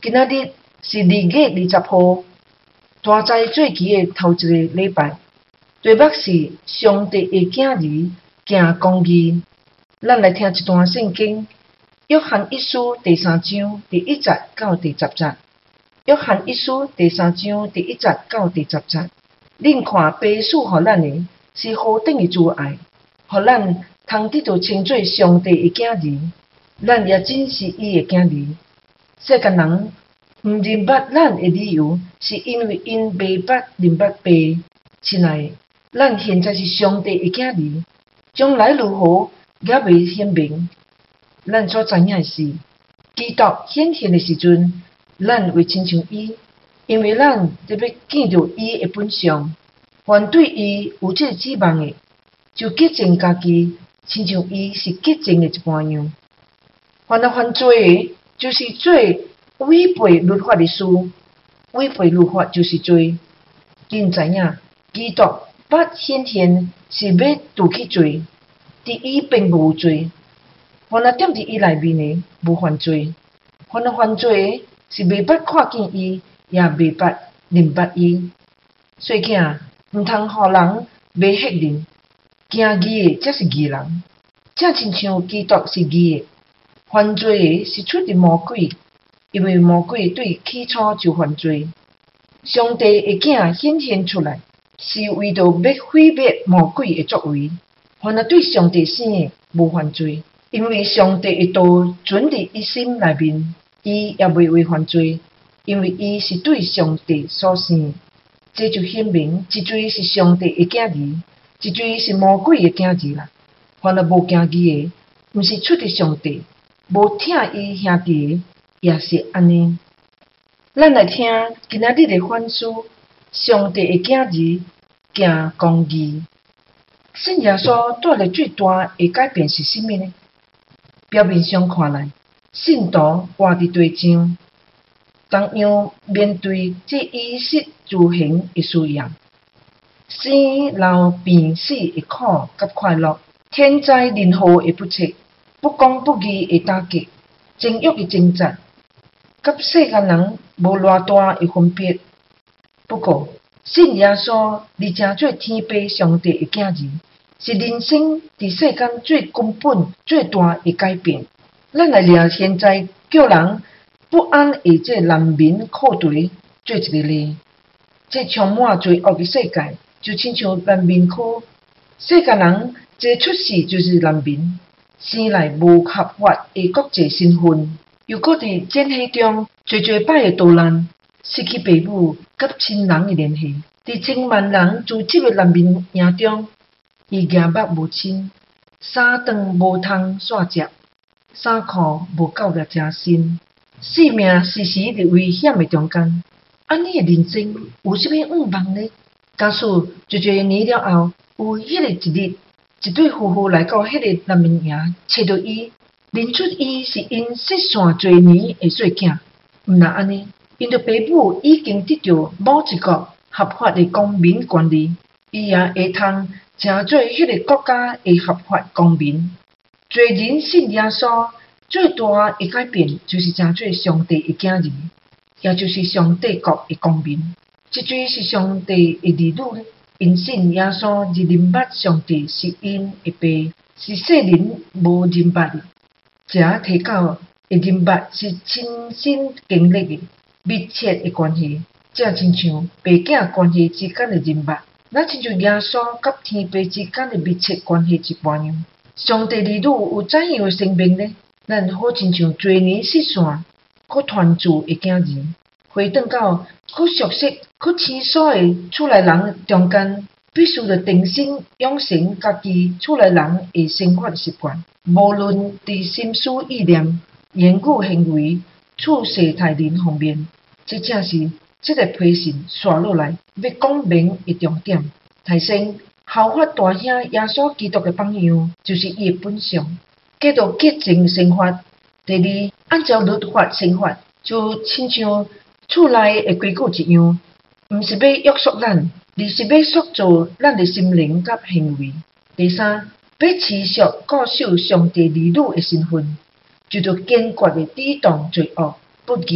今仔日是2月20号，大灾最期的头一个礼拜。题目是上帝的囝儿行公义。咱来听一段圣经，约翰一书第3章第1节到第10节。约翰一书第3章第1节到第10节。恁看，父赐予咱的是何等的慈爱，予咱通得到称作上帝的囝儿。咱也真是伊的囝儿。世间人毋认捌咱的理由，是因为因未捌认捌爸。亲爱的，咱现在是上帝的囝儿，将来如何也未显明。咱所知影的是，基督显现的时阵，咱会亲像伊，因为咱特别见到伊的本相。凡对伊有这个指望的，就洁净家己，亲像伊是洁净的一般样。凡做的，就是做违背律法的事。违背律法就是罪。恁知影，基督捌显现是要除去罪，伫伊并无罪。凡踮伫伊内面的，无犯罪。凡犯罪的，是未捌看见伊，也未捌认捌伊。细囝毋通互人迷惑恁，行义的才是义人，正亲像基督是义的。犯罪的是出自魔鬼，因为魔鬼对起初就犯罪。上帝的囝显现出来，是为着要毁灭魔鬼的作为。凡对上帝生的，无犯罪，因为上帝的道存伫伊心内面，伊也袂违犯罪，因为伊是对上帝所生。这就显明，一罪是上帝的囝儿，一罪是魔鬼的囝儿啦。凡无行义的，毋是出自上帝，无听伊兄弟的，也是安尼。咱来听今仔日的反思：上帝的囝儿行公义。信耶稣带来最大的改变是甚么呢？表面上看来，信徒活伫地上，同样面对这衣食住行的需要，生老病死的苦甲快乐，天灾人祸的不测，不公不义的打击，情欲的挣扎，甲世间人无偌大的分别。不过，信耶稣而成做天父上帝的囝儿，是人生伫世间最根本、最大的改变。咱来掠现在叫人不安的这难民苦堆做一个例。这充满罪恶的世界，就亲像难民区。世间人一出世就是难民，生来无合法的国际身份，又搁伫战火中侪摆的逃难，失去父母甲亲人的联系。伫千万人自这个难民营中，伊牙目无亲，衫顿无通线接，衫裤无够个遮身，性命时时伫危险的中间。安尼的人生有啥物望呢？假使侪年了后，有迄个一日，一对夫妇来到迄个难民营，找到伊，认出伊是因失散多年的细囝。毋但安尼，因着爸母已经得到某一个合法的公民权利，伊也会通成做迄个国家的合法公民。做人信耶稣最大的改变，就是成做上帝的囝儿，也就是上帝国的公民。这就是是上帝的儿女，因信耶稣而认捌上帝是因的爸，是世人无认捌的。这提到的认捌是亲身经历的密切的关系，正亲像爸囝关系之间的认捌，那亲像耶稣甲天父之间的密切关系一般样。上帝儿女有怎样的生命呢？咱好亲像多年失散、可团聚的囝儿，回转到可熟悉、可清楚的厝内人中间，必须着重新养成家己厝内人的生活习惯，无论伫心思意念、言语行为、处世待人方面，这正是这个批信刷落来要讲明的重点。首先，效法大兄耶稣基督的榜样，就是伊的本相，过着洁净生活。第二，按照律法生活，就亲像厝内的规矩一样，毋是要约束咱，而是要塑造咱的心灵甲行为。第三，要持续固守上帝儿女的身份，就着坚决的抵挡罪恶、不义、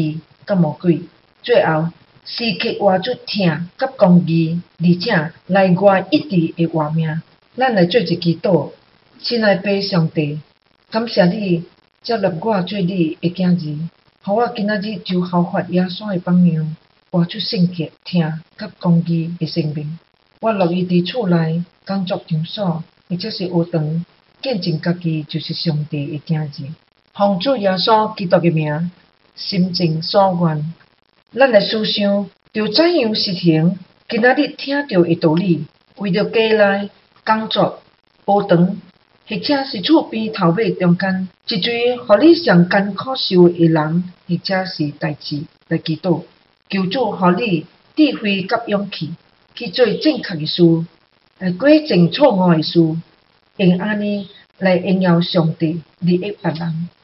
甲魔鬼，最后时刻活出疼甲公义，而且内外一致的活命。咱来做一祈祷，亲爱的爸上帝，感谢你接纳我做你的囝儿，互我今仔日就效法耶稣的榜样，活出圣洁、疼甲公义的生命。我乐意伫厝内工作场所，或者是学堂，见证家己就是上帝的囝儿。奉主耶稣基督的名，心情所愿。咱来思想，着怎样实行今仔日听到的道理？为着家内工作、学堂，或者是厝边头尾中间一堆互你上艰苦受的人，或者是代志来祈祷，求主互你智慧甲勇气，去做正确的事，来改正错误的事，用安尼来荣耀上帝，利益别人。